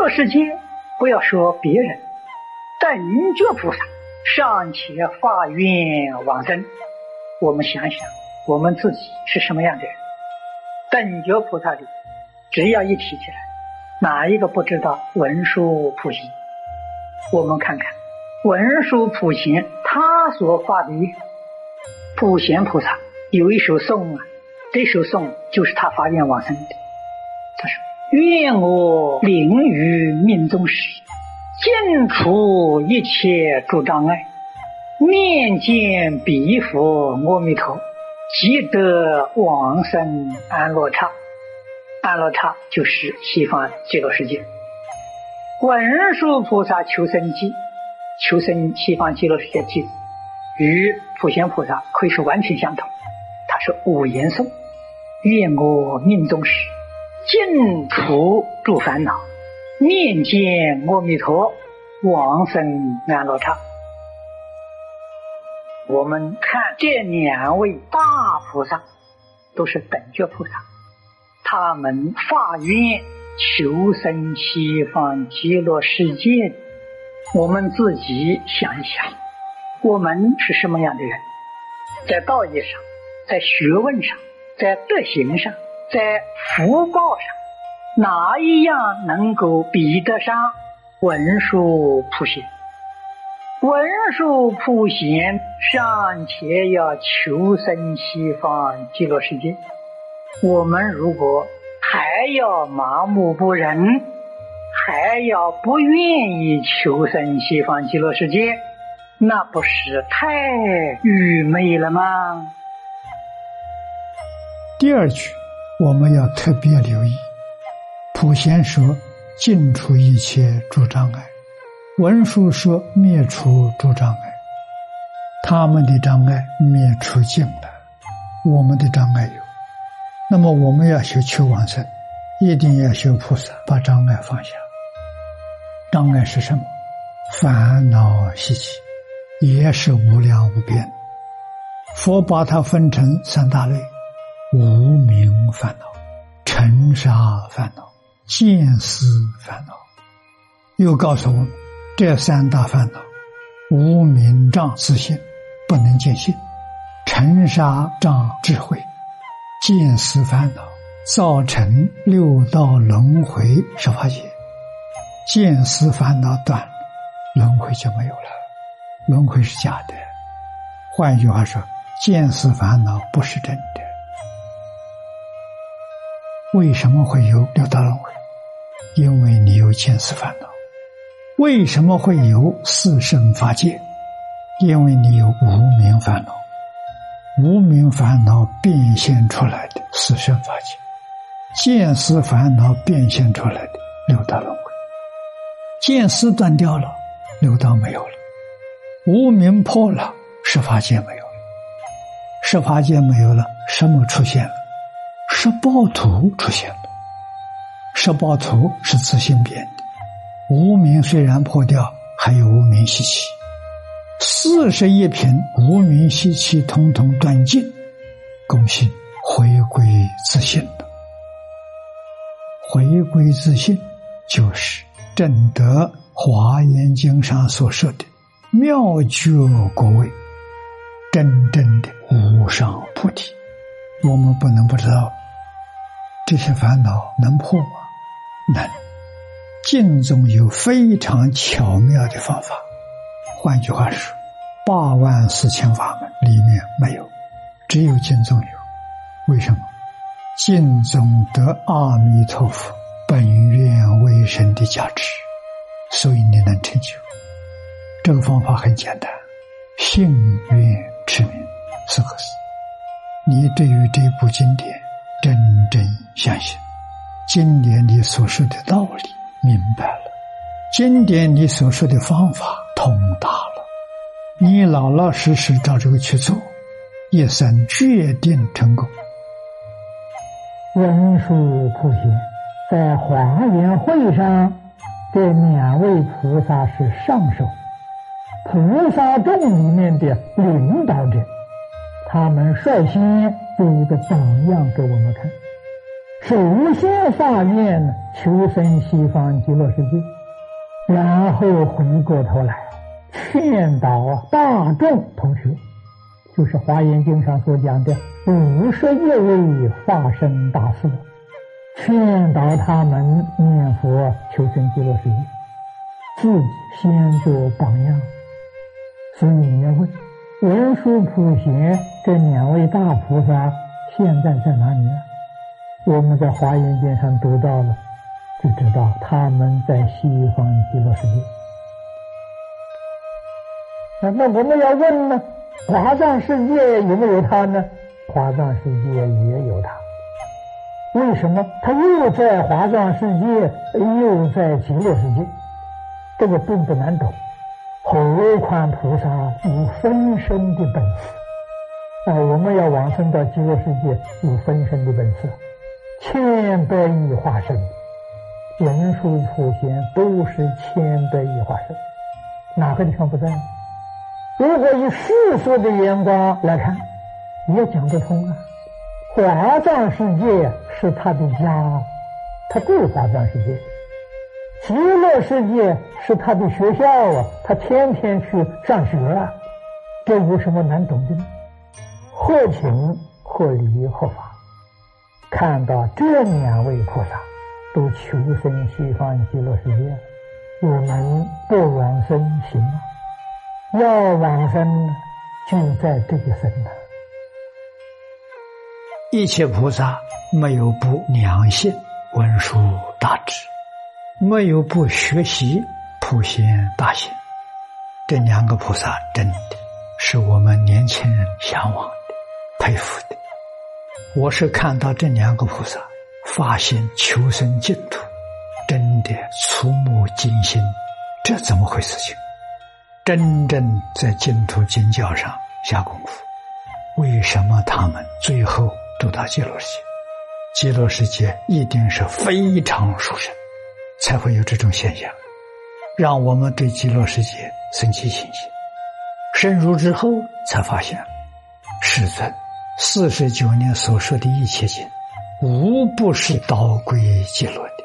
乐世界，不要说别人，等觉菩萨尚且发愿往生。我们想想我们自己是什么样的人？等觉菩萨里只要一提起来，哪一个不知道文殊普贤？我们看看文殊普贤他所发的愿。普贤菩萨有一首颂啊，这首颂就是他发愿往生的。他说：愿我临于命终时，尽除一切诸障碍，面见彼佛阿弥陀，即得往生安乐刹。安乐刹就是西方极乐世界。文殊菩萨求生记，求生西方极乐世界记，与普贤菩萨可以说完全相同。他是五言颂：愿我命终时，尽除诸烦恼，面见阿弥陀，往生安乐刹。我们看这两位大菩萨都是等觉菩萨，他们发愿求生西方极乐世界。我们自己想一想，我们是什么样的人？在道义上，在学问上，在德行上，在福报上，哪一样能够比得上文殊普贤？文殊普贤尚且要求生西方极乐世界，我们如果还要麻木不仁，还要不愿意求生西方极乐世界，那不是太愚昧了吗？ 第二句我们要特别留意，普贤说尽除一切诸障碍，文殊说灭除诸障碍。他们的障碍灭除尽了，我们的障碍有。那么我们要求往生，一定要修菩萨，把障碍放下。障碍是什么？烦恼习气，也是无量无边。佛把它分成三大类：无明烦恼、尘沙烦恼、见思烦恼。又告诉我们，这三大烦恼：无明障自性，不能见性；尘沙障智慧；见思烦恼造成六道轮回十法界。见思烦恼断了，轮回就没有了，轮回是假的。换句话说，见思烦恼不是真的。为什么会有六道轮回？因为你有见思烦恼。为什么会有四圣法界？因为你有无明烦恼。无明烦恼变现出来的四圣法界，见思烦恼变现出来的六道轮回。见思断掉了，六道没有了；无明破了，十法界没有了。十法界没有了，什么出现了？十报图出现了。十报图是自性变的，无明虽然破掉，还有无明习气。41品无明习气统统断尽，共性回归自性了。回归自性就是证得华严经上所说的妙觉果位，真正的无上菩提。我们不能不知道，这些烦恼能破吗？能。净宗有非常巧妙的方法。换句话说，84000法门里面没有，只有净宗有。为什么？净宗得阿弥陀佛本愿为身的加持，所以你能成就。这个方法很简单，信愿持名4个字。你对于这部经典真正相信，经典里所说的道理明白了，经典里所说的方法通达了，你老老实实照这个去做，一生决定成功。 文殊普贤在华严会上，这2位菩萨是上首，菩萨众里面的领导者，他们率先做一个榜样给我们看， 首先发愿求生西方极乐世界，然后回过头来劝导大众同学，就是《华严经》上所讲的51位化身大士，劝导他们念佛求生极乐世界，自己先做榜样。所以你要问文殊普贤这2位大菩萨现在在哪里呢？我们在《华严经》上读到了，就知道他们在西方极乐世界。那我们要问呢，华藏世界有没有他呢？华藏世界也有他。为什么他又在华藏世界，又在极乐世界？这个并不难懂。何况菩萨有分身的本事我们要往生到极乐世界，有分身的本事，千百亿化身，文殊普贤都是千百亿化身，哪个地方不在？如果以世俗的眼光来看，也讲得通啊。华藏世界是他的家，他住华藏世界。极乐世界是他的学校他天天去上学这有什么难懂的呢？或情或理或法，看到这2位菩萨都求生西方极乐世界，我们不往生行吗？要往生就在这个身呢。 一切菩萨没有不良心文殊大智，没有不学习普贤大行。这2个菩萨真的是我们年轻人向往的、佩服的。我是看到这2个菩萨发心求生净土，真的触目惊心，这怎么回事情？真正在净土经教上下功夫，为什么他们最后都到极乐世界？极乐世界一定是非常殊胜，才会有这种现象，让我们对极乐世界生起信心。深入之后才发现，世尊49年所说的一切经，无不是导归极乐的。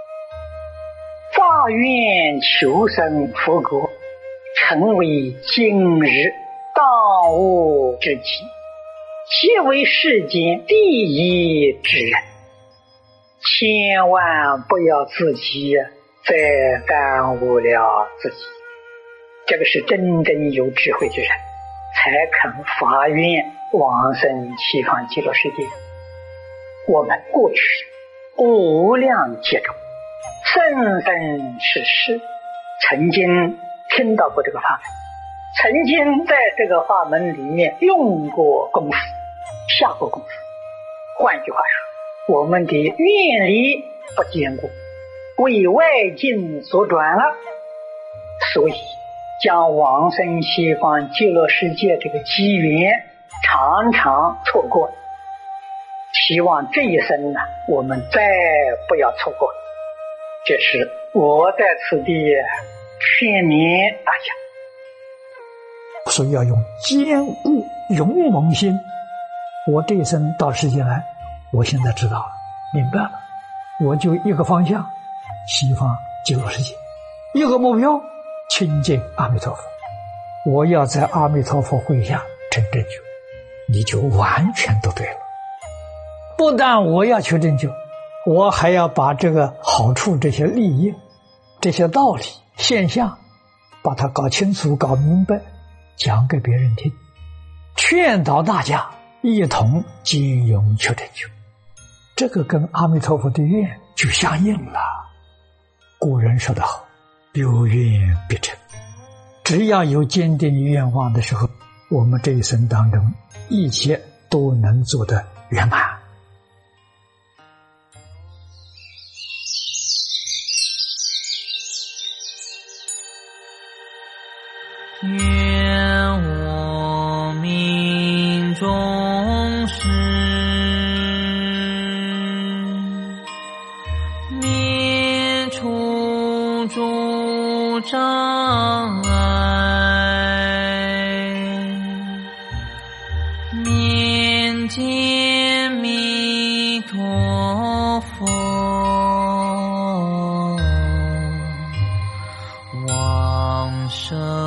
发愿求生佛国，成为今日当务之急，皆为世间第一之人。千万不要自己再耽误了自己，这个是真正有智慧之人才肯发愿往生西方极乐世界。我们过去无量劫中生生世世曾经听到过这个法门，曾经在这个法门里面用过功夫，下过功夫。换句话说，我们的愿力不坚固，为外境所转了，所以将往生西方极乐世界这个机缘常常错过。希望这一生我们再不要错过。这是我在此地劝勉大家， 所以要用坚固勇猛心。我这一生到世界来，我现在知道了，明白了，我就一个方向，西方极乐世界，一个目标，亲近阿弥陀佛。我要在阿弥陀佛会下成正觉，你就完全都对了。不但我要求正觉，我还要把这个好处、这些利益、这些道理、现象，把它搞清楚、搞明白，讲给别人听，劝导大家一同精勇求正觉。这个跟阿弥陀佛的愿就相应了。古人说得好，有愿必成。只要有坚定愿望的时候，我们这一生当中一切都能做得圆满。 愿我命中时，灭除诸障碍，面见弥陀佛，往生